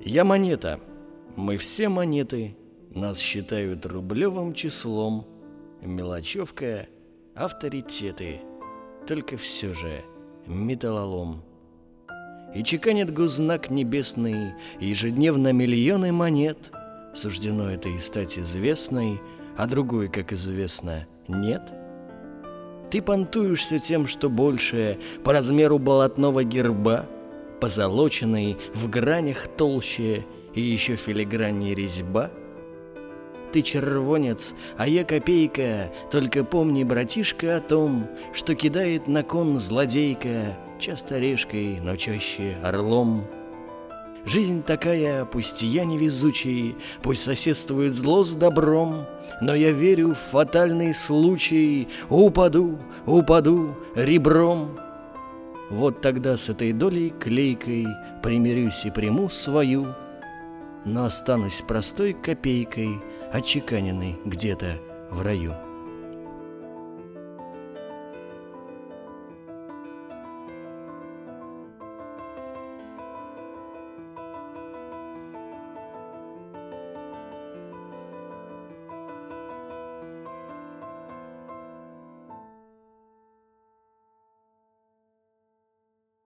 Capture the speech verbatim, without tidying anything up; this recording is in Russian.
Я монета, мы все монеты, нас считают рублевым числом. Мелочевка, авторитеты, только все же металлолом. И чеканит госзнак небесный ежедневно миллионы монет. Суждено этой стать известной, а другой, как известно, нет. Ты понтуешься тем, что больше по размеру болотного герба, позолоченный в гранях толще и еще филиграннее резьба. Ты червонец, а я копейка, только помни, братишка, о том, что кидает на кон злодейка, часто решкой, но чаще орлом. Жизнь такая, пусть я невезучий, пусть соседствует зло с добром, но я верю в фатальный случай, упаду, упаду ребром. Вот тогда с этой долей клейкой примирюсь и приму свою, но останусь простой копейкой, отчеканенной где-то в раю.